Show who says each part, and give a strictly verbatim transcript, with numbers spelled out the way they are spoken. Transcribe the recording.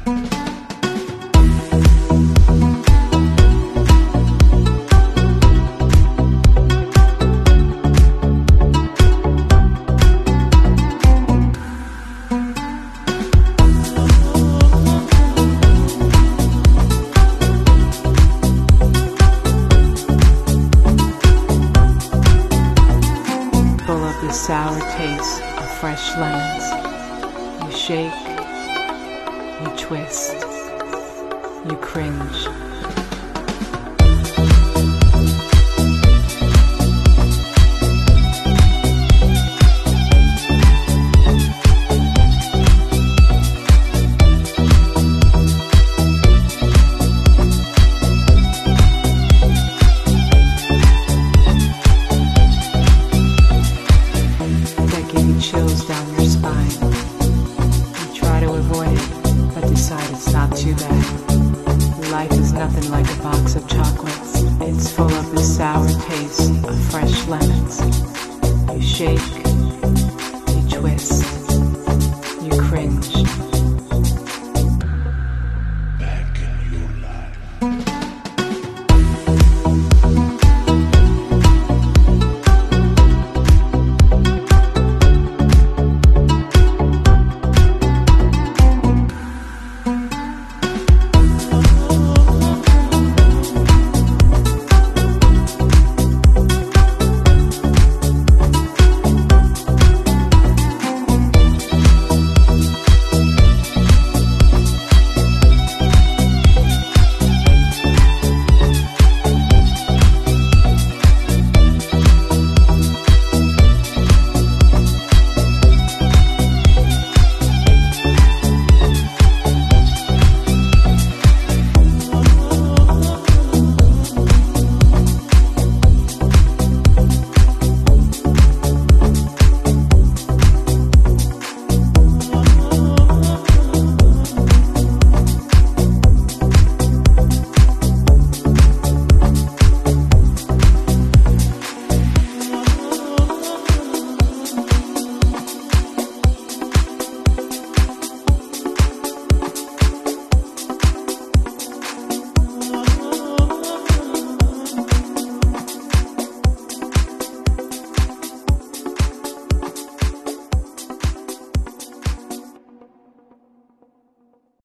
Speaker 1: The sour taste of fresh lemons. You shake, you twist, you cringe. Chills down your spine. You try to avoid it, but decide it's not too bad. Life is nothing like a box of chocolates. It's full of the sour taste of fresh lemons. You shake,